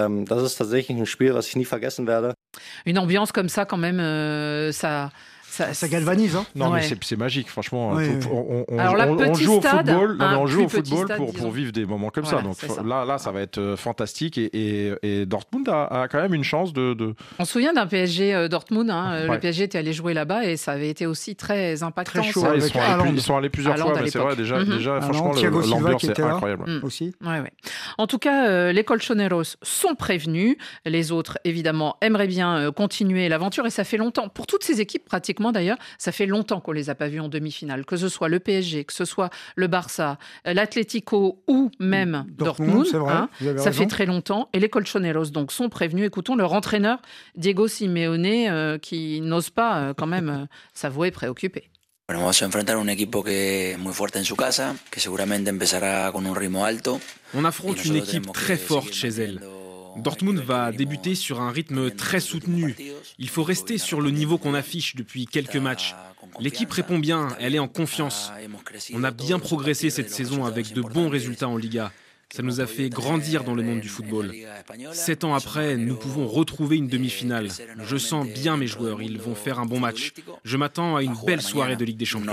Une ambiance comme ça, quand même, ça galvanise. Non, mais c'est magique, franchement. Alors, on joue au stade, football, on joue au football stade, pour vivre des moments comme voilà, ça. Donc là, ça va être fantastique. Et Dortmund a quand même une chance de... On se souvient d'un PSG Dortmund. Le PSG était allé jouer là-bas et ça avait été aussi très impactant. Très chaud. Ils sont allés plusieurs fois, mais c'est vrai, déjà franchement, l'ambiance est incroyable. Aussi. Ouais. En tout cas, les Colchoneros sont prévenus. Les autres, évidemment, aimeraient bien continuer l'aventure et ça fait longtemps. Pour toutes ces équipes, pratiquement, justement d'ailleurs, ça fait longtemps qu'on les a pas vus en demi-finale, que ce soit le PSG, que ce soit le Barça, l'Atlético ou même Dortmund. C'est vrai, ça fait très longtemps. Et les Colchoneros donc sont prévenus. Écoutons leur entraîneur Diego Simeone qui n'ose pas quand même s'avouer préoccupé. Bueno, vamos a enfrentar un equipo que es muy fuerte en su casa, que seguramente empezará con un ritmo alto. On affronte une équipe très forte chez elle. Dortmund va débuter sur un rythme très soutenu. Il faut rester sur le niveau qu'on affiche depuis quelques matchs. L'équipe répond bien, elle est en confiance. On a bien progressé cette saison avec de bons résultats en Liga. Ça nous a fait grandir dans le monde du football. 7 ans après, nous pouvons retrouver une demi-finale. Je sens bien mes joueurs, ils vont faire un bon match. Je m'attends à une belle soirée de Ligue des Champions.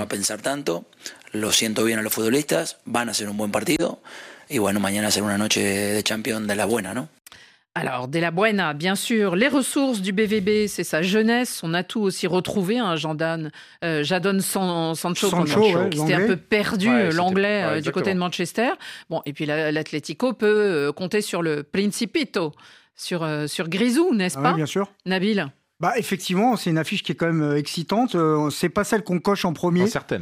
Lo siento bien a los futbolistas, van a hacer un buen partido y bueno, mañana será una noche de Champions de la buena, ¿no? Alors, de la buena, bien sûr. Les ressources du BVB, c'est sa jeunesse, son atout aussi retrouvé, Jadon Sancho qui s'était un peu perdu, l'anglais du côté de Manchester. Bon, et puis l'Atlético peut compter sur le Principito, sur Grisou, n'est-ce pas ? Oui, bien sûr. Nabil ? Effectivement, c'est une affiche qui est quand même excitante. C'est pas celle qu'on coche en premier. Certaine.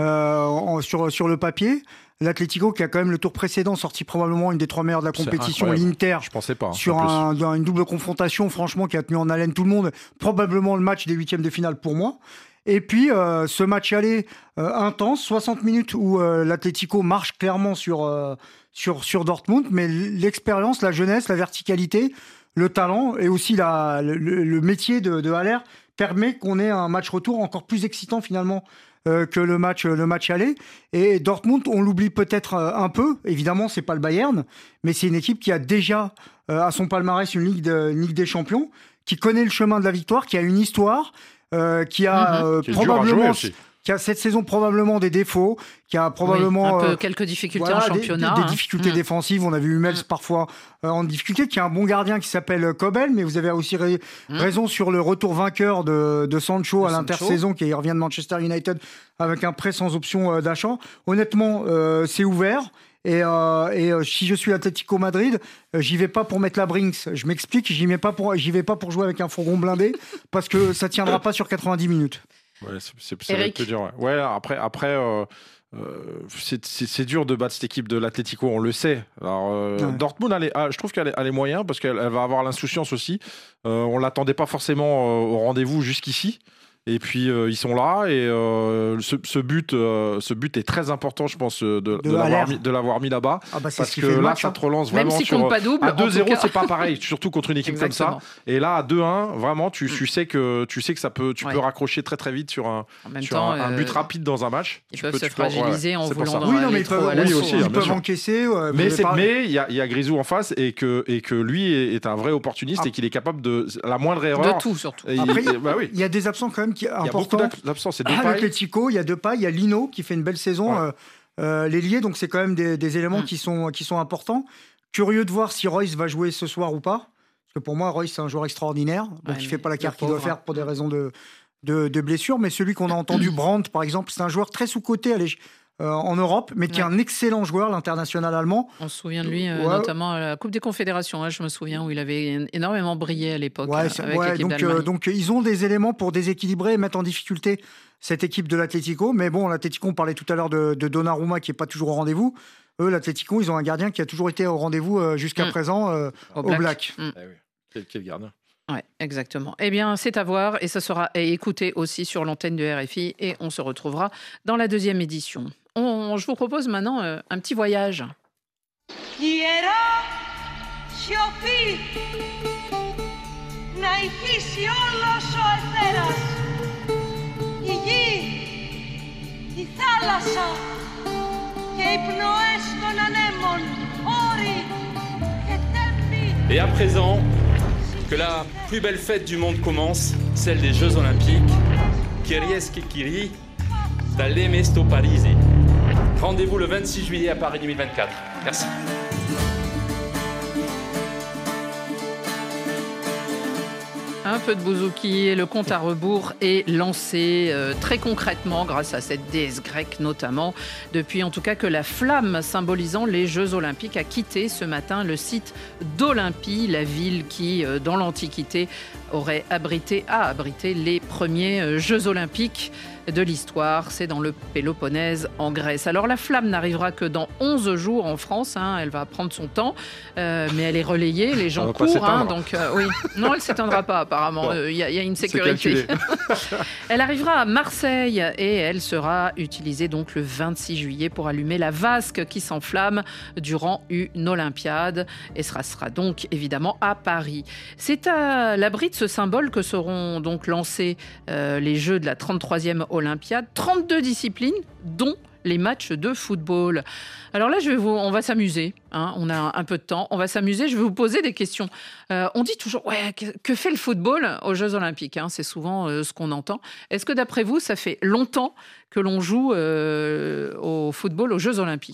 Sur le papier. L'Atlético qui a quand même le tour précédent sorti probablement une des 3 meilleures de la compétition, l'Inter. Je pensais pas. Sur une double confrontation, franchement, qui a tenu en haleine tout le monde. Probablement le match des 8e de finale pour moi. Et puis, ce match aller intense, 60 minutes où l'Atlético marche clairement sur Dortmund, mais l'expérience, la jeunesse, la verticalité, le talent et aussi le métier de Haller permet qu'on ait un match retour encore plus excitant finalement que le match aller. Et Dortmund, on l'oublie peut-être un peu. Évidemment, c'est pas le Bayern, mais c'est une équipe qui a déjà à son palmarès une Ligue des Champions, qui connaît le chemin de la victoire, qui a une histoire, qui a probablement... qui a cette saison probablement des défauts, qui a probablement... un peu quelques difficultés en championnat. Des difficultés défensives, on a vu Hummels parfois en difficulté, qui a un bon gardien qui s'appelle Kobel, mais vous avez aussi raison sur le retour vainqueur de Sancho à l'intersaison, qui revient de Manchester United avec un prêt sans option d'achat. Honnêtement, c'est ouvert. Et si je suis Atlético Madrid, j'y vais pas pour mettre la Brinks. Je m'explique, j'y vais pas pour jouer avec un fourgon blindé, parce que ça tiendra pas sur 90 minutes. Ouais, ça va être dur. Ouais, après c'est dur de battre cette équipe de l'Atlético, on le sait. Alors, Dortmund, je trouve qu'elle a les moyens parce qu'elle va avoir l'insouciance aussi. On l'attendait pas forcément au rendez-vous jusqu'ici. Et puis ils sont là et ce but est très important, je pense, de l'avoir mis là-bas, parce que là ça te relance vraiment. Même si compte pas double, à 2-0 c'est pas pareil, surtout contre une équipe comme ça. Et là à 2-1 vraiment tu sais que ça peut raccrocher très très vite sur un but rapide dans un match. Ils peuvent se fragiliser en voulant aller trop à l'assaut. Ils peuvent encaisser. Mais il y a Grisou en face et que lui est un vrai opportuniste et qu'il est capable de la moindre erreur. De tout surtout. Après il y a des absents quand même qui est important. Il y a beaucoup d'absences. À l'Atlético, il y a Depay, il y a Lino qui fait une belle saison, l'ailier, donc c'est quand même des éléments qui sont importants. Curieux de voir si Royce va jouer ce soir ou pas, parce que pour moi Royce c'est un joueur extraordinaire, donc il fait pas la carte qu'il doit faire pour des raisons de blessure, mais celui qu'on a entendu, Brandt par exemple, c'est un joueur très sous-coté en Europe, mais qui est un excellent joueur, l'international allemand. On se souvient de lui, notamment à la Coupe des Confédérations, je me souviens, où il avait énormément brillé à l'époque avec l'équipe d'Allemagne. Donc ils ont des éléments pour déséquilibrer et mettre en difficulté cette équipe de l'Atlético. Mais bon, l'Atlético, on parlait tout à l'heure de Donnarumma qui n'est pas toujours au rendez-vous. Eux, l'Atlético, ils ont un gardien qui a toujours été au rendez-vous jusqu'à présent, au Black. Quel gardien. Oui, exactement. Eh bien, c'est à voir et ça sera à écouter aussi sur l'antenne de RFI et on se retrouvera dans la 2e édition. Je vous propose maintenant un petit voyage. Et à présent, que la plus belle fête du monde commence, celle des Jeux Olympiques. Kyries Kikiri, dall'Emesto Parisi. Rendez-vous le 26 juillet à Paris 2024. Merci. Un peu de bouzouki et le compte à rebours est lancé très concrètement grâce à cette déesse grecque notamment. Depuis en tout cas que la flamme symbolisant les Jeux Olympiques a quitté ce matin le site d'Olympie, la ville qui dans l'Antiquité a abrité les premiers Jeux Olympiques de l'histoire. C'est dans le Péloponnèse en Grèce. Alors la flamme n'arrivera que dans 11 jours en France. Elle va prendre son temps, mais elle est relayée. Les gens courent. Donc oui, non, elle ne s'éteindra pas apparemment. Il y a une sécurité. Elle arrivera à Marseille et elle sera utilisée donc le 26 juillet pour allumer la vasque qui s'enflamme durant une Olympiade. Et ce sera donc évidemment à Paris. C'est à l'abri de ce symbole que seront donc lancés les Jeux de la 33e Olympiade, 32 disciplines, dont les matchs de football. Alors là, on va s'amuser. On a un peu de temps. On va s'amuser. Je vais vous poser des questions. On dit toujours, que fait le football aux Jeux Olympiques ? C'est souvent ce qu'on entend. Est-ce que d'après vous, ça fait longtemps que l'on joue au football aux Jeux Olympiques ?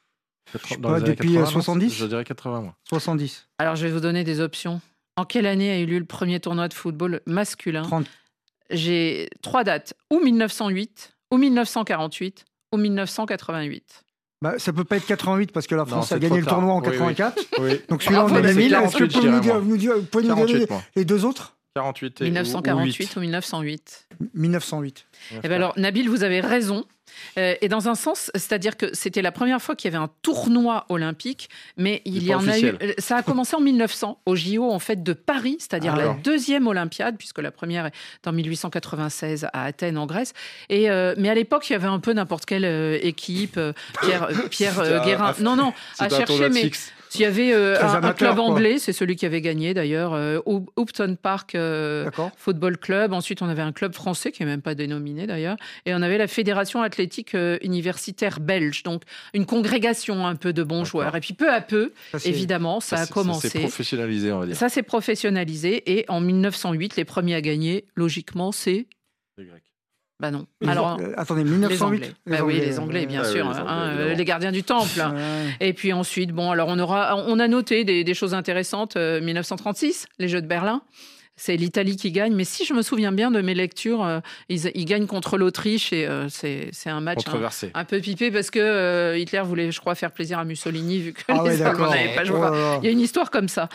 Depuis 70 ? Je dirais 80 mois. 70. Alors, je vais vous donner des options. En quelle année a eu lieu le premier tournoi de football masculin ? 30. J'ai 3 dates, ou 1908, ou 1948, ou 1988. Ça peut pas être 88 parce que la France a gagné le tournoi en 84. Oui. Donc celui-là en 2000. Est-ce que vous pouvez nous donner les deux autres ? 48 1948 ou 1908 1908. Alors, Nabil, vous avez raison. Et dans un sens, c'est-à-dire que c'était la première fois qu'il y avait un tournoi olympique, mais il y en a eu. Ça a commencé en 1900 au JO en fait de Paris, c'est-à-dire la deuxième Olympiade, puisque la première est en 1896 à Athènes en Grèce. Mais à l'époque, il y avait un peu n'importe quelle équipe. Pierre Guérin. Non, à chercher, mais. Il y avait un club anglais, c'est celui qui avait gagné d'ailleurs, Upton Park Football Club. Ensuite, on avait un club français qui n'est même pas dénominé d'ailleurs. Et on avait la Fédération athlétique universitaire belge. Donc, une congrégation un peu de bons joueurs. Et puis, peu à peu, évidemment, ça a commencé. Ça s'est professionnalisé, on va dire. Ça s'est professionnalisé. Et en 1908, les premiers à gagner, logiquement, c'est... Les Grecs. Non. Alors, attendez, 1908 les Anglais, bien sûr. Les gardiens du temple. Et puis ensuite, on a noté des choses intéressantes. 1936, les Jeux de Berlin. C'est l'Italie qui gagne. Mais si je me souviens bien de mes lectures, ils gagnent contre l'Autriche. Et c'est un match un peu pipé parce que Hitler voulait, je crois, faire plaisir à Mussolini vu que les Allemands n'avaient pas joué. Il y a une histoire comme ça.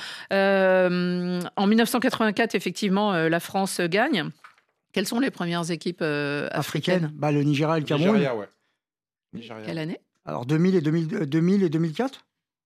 En 1984, effectivement, la France gagne. Quelles sont les premières équipes africaines ? Le Nigeria et le Cameroun. Nigeria. Quelle année ? Alors 2000 et 2004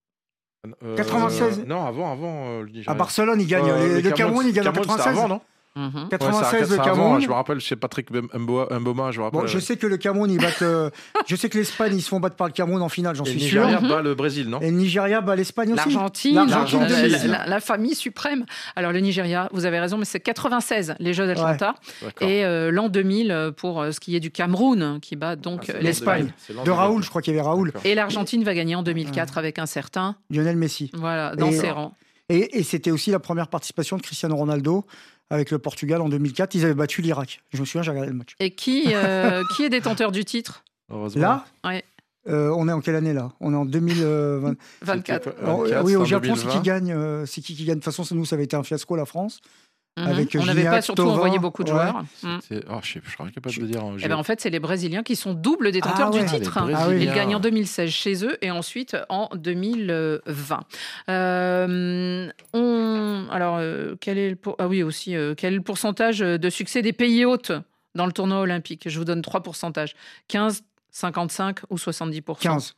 96. Non, avant le Nigeria. À Barcelone, il gagne. Le Cameroun, il gagne en 96. Avant, non ? 96 le Cameroun. Je me rappelle, c'est Patrick Mboma. Je sais que le Cameroun, ils battent. Je sais que l'Espagne, ils se font battre par le Cameroun en finale, j'en suis sûr. Et le Nigeria bat le Brésil, non ? Et le Nigeria bat l'Espagne aussi. L'Argentine, la famille suprême. Alors le Nigeria, vous avez raison, mais c'est 96 les Jeux d'Atlanta et l'an 2000 pour ce qui est du Cameroun qui bat donc l'Espagne. De Raoul, je crois qu'il y avait Raoul. Et l'Argentine va gagner en 2004 avec un certain Lionel Messi. Voilà, dans ses rangs. Et c'était aussi la première participation de Cristiano Ronaldo avec le Portugal en 2004. Ils avaient battu l'Irak. Je me souviens, j'ai regardé le match. Et qui est détenteur du titre ? Là ? Ouais. On est en quelle année là ? On est en 2024. Oui, au Japon, c'est qui gagne. C'est qui gagne. De toute façon, nous, ça avait été un fiasco, la France. Avec on n'avait pas surtout envoyé beaucoup de joueurs. Je serais incapable de dire. En fait, c'est les Brésiliens qui sont double détenteurs du titre. Ils gagnent en 2016 chez eux et ensuite en 2020. Quel est le pourcentage de succès des pays hôtes dans le tournoi olympique ? Je vous donne 3 pourcentages. 15, 55 ou 70%.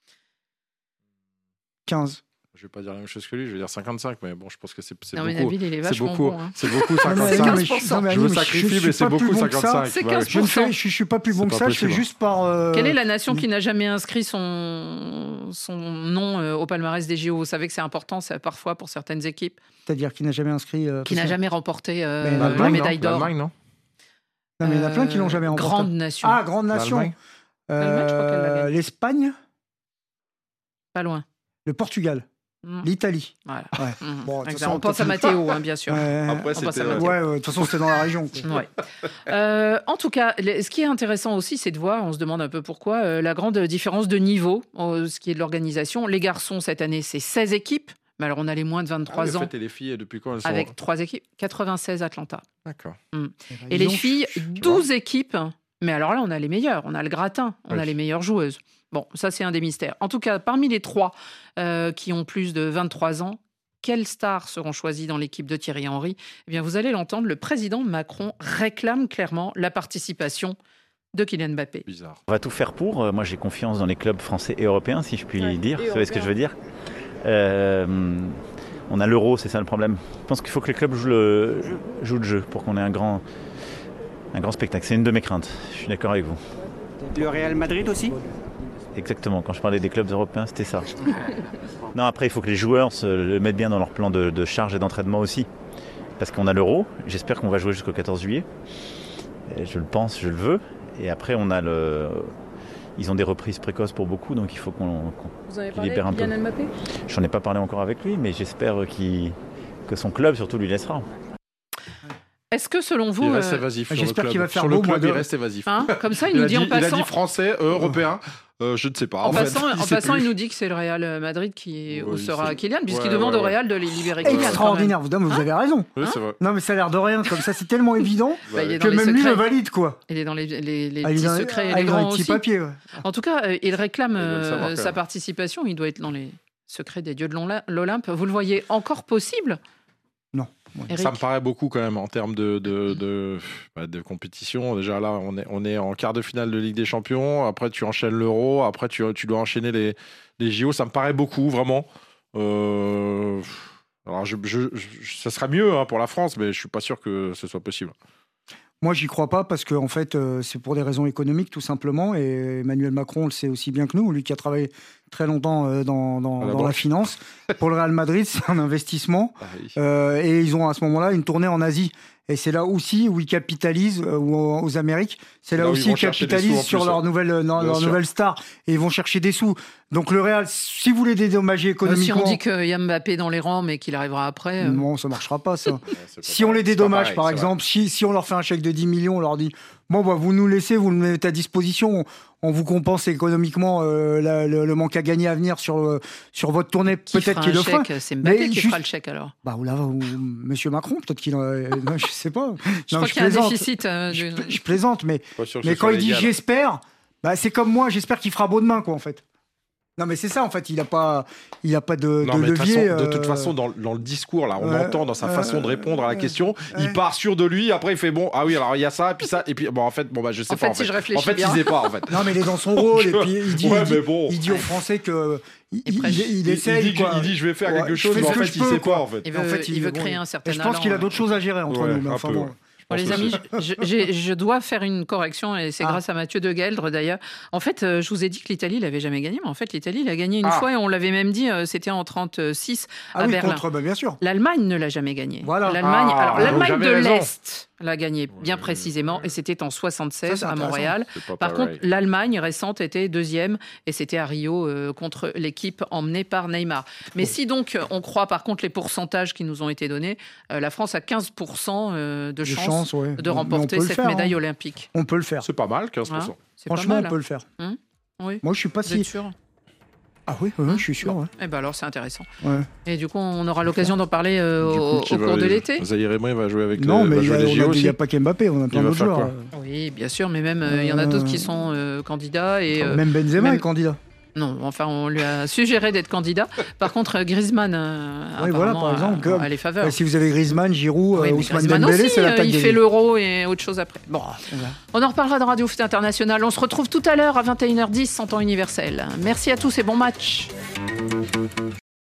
15. Je ne vais pas dire la même chose que lui, je vais dire 55, mais bon, je pense que c'est beaucoup. Non, mais Nabil, il est vachement beaucoup, bon. C'est beaucoup 55. Je me sacrifie, mais c'est beaucoup 55. C'est 15%. Je ne suis pas plus bon que ça, je fais juste par... Quelle est la nation qui n'a jamais inscrit son nom au palmarès des JO ? Vous savez que c'est important, c'est parfois pour certaines équipes. C'est-à-dire qui n'a jamais inscrit... qui n'a jamais remporté la médaille d'or. L'Allemagne, non ? Non, mais il y en a plein qui l'ont jamais remporté. Grande nation. Ah, grande nation. L'Allemagne, je crois qu'elle l'a gagné. L'Espagne ? Pas loin. Le Portugal. L'Italie. Voilà. Bon, on pense à Matteo, bien sûr. Après, de toute façon, c'était dans la région. En tout cas, ce qui est intéressant aussi, c'est de voir, on se demande un peu pourquoi, la grande différence de niveau, ce qui est de l'organisation. Les garçons, cette année, c'est 16 équipes. Mais alors, on a les moins de 23 ans. Et les filles, depuis quand elles sont... Avec 3 équipes, 96 Atlanta. D'accord. Et les filles, 12 équipes. Mais alors là, on a les meilleures. On a le gratin. On a les meilleures joueuses. Bon, ça, c'est un des mystères. En tout cas, parmi les 3 qui ont plus de 23 ans, quelles stars seront choisies dans l'équipe de Thierry Henry ? Eh bien, vous allez l'entendre, le président Macron réclame clairement la participation de Kylian Mbappé. Bizarre. On va tout faire pour. Moi, j'ai confiance dans les clubs français et européens, si je puis dire. Vous savez ce que je veux dire ? On a l'Euro, c'est ça le problème. Je pense qu'il faut que les clubs jouent le jeu pour qu'on ait un grand spectacle. C'est une de mes craintes. Je suis d'accord avec vous. Le Real Madrid aussi ? Exactement. Quand je parlais des clubs européens, c'était ça. Non, après, il faut que les joueurs se le mettent bien dans leur plan de charge et d'entraînement aussi. Parce qu'on a l'Euro. J'espère qu'on va jouer jusqu'au 14 juillet. Et je le pense, je le veux. Et après, on a ils ont des reprises précoces pour beaucoup, donc il faut qu'on libère un peu. Vous avez parlé avec Kylian Mbappé ? J'en ai pas parlé encore avec lui, mais j'espère que son club surtout lui laissera. Est-ce que selon vous... Il reste évasif. J'espère qu'il va faire sur beau. Le club, il reste évasif. Comme ça, il nous dit en passant... Il a dit français, européen, je ne sais pas. En passant, il nous dit que c'est le Real Madrid où sera Kylian, puisqu'il demande au Real de les libérer. Extraordinaire, vous avez raison. Oui, c'est vrai. Non, mais ça a l'air de rien, comme ça, c'est tellement évident que même lui le valide, quoi. Il est dans les petits secrets et les grands aussi. Papiers, ouais. En tout cas, il réclame sa participation, il doit être dans les secrets des dieux de l'Olympe. Vous le voyez encore possible ? Non. Eric. Ça me paraît beaucoup quand même en termes de compétition. Déjà là, on est en quart de finale de Ligue des Champions. Après, tu enchaînes l'Euro. Après, tu dois enchaîner les JO. Ça me paraît beaucoup, vraiment. Alors, ça sera mieux pour la France, mais je suis pas sûr que ce soit possible. Moi, j'y crois pas parce que en fait, c'est pour des raisons économiques tout simplement. Et Emmanuel Macron le sait aussi bien que nous, lui qui a travaillé très longtemps dans la finance. Pour le Real Madrid, c'est un investissement. Et ils ont à ce moment-là une tournée en Asie. Et c'est là aussi où ils capitalisent, ou aux Amériques, c'est là aussi ils capitalisent sur leur nouvelle star. Et ils vont chercher des sous. Donc le Real, si vous voulez dédommager économiquement... Si on dit qu'il y a Mbappé dans les rangs, mais qu'il arrivera après... Non, ça ne marchera pas, ça. Si on les dédommage, par exemple, si on leur fait un chèque de 10 millions, on leur dit, vous nous laissez, vous le mettez à disposition, on vous compense économiquement le manque à gagner à venir sur votre tournée. Peut-être qu'il le fera. C'est Mbappé qui fera le chèque, alors. Ou Monsieur Macron, peut-être qu'il... non, je sais pas. Je crois qu'il y a un déficit. Je plaisante, mais quand il dit « j'espère », c'est comme moi, j'espère qu'il fera beau demain, quoi, en fait. Non, mais c'est ça, en fait, il n'a pas de levier. De toute façon, dans le discours, là, on entend dans sa façon de répondre à la question, il part sûr de lui, après il fait alors il y a ça, et puis ça, et puis je sais pas. Si je réfléchis bien. Il sait pas, en fait. Non, mais il est dans son rôle, et puis il dit aux Français que. Il essaye, quoi. Il dit je vais faire quelque chose, mais en fait, il sait pas, en fait. Il veut créer un certain talent. Je pense qu'il a d'autres choses à gérer entre nous, mais enfin bon. Les amis, je dois faire une correction et c'est grâce à Mathieu de Gueldre d'ailleurs. En fait, je vous ai dit que l'Italie l'avait jamais gagné, mais en fait l'Italie l'a gagné une fois et on l'avait même dit, c'était en 1936 à Berlin. Bien sûr. L'Allemagne ne l'a jamais gagné. Voilà. L'Allemagne de l'Est l'a gagné bien précisément et c'était en 1976 à Montréal. Par contre, l'Allemagne récente était deuxième et c'était à Rio contre l'équipe emmenée par Neymar. Mais si donc on croit par contre les pourcentages qui nous ont été donnés, la France a 15% de chance de remporter cette médaille olympique. On peut le faire. C'est pas mal, 15%. Franchement, on peut le faire. Oui. Moi, je suis pas si sûr. Ah oui, je suis sûr. Ouais. Eh ben alors, c'est intéressant. Ouais. Et du coup, on aura l'occasion d'en parler au cours de l'été. Zahir Emery va jouer avec Non, mais il n'y a pas qu'Mbappé, on a plein d'autres joueurs. Oui, bien sûr, mais même il y en a d'autres qui sont candidats. Et, même Benzema est candidat. Non, enfin, on lui a suggéré d'être candidat. Par contre, Griezmann, apparemment, par exemple, a les faveurs. Si vous avez Griezmann, Giroud, Ousmane Dembélé, c'est l'attaque il fait l'Euro et autre chose après. Bon, on en reparlera dans Radio Foot International. On se retrouve tout à l'heure à 21h10 en temps universel. Merci à tous et bon match.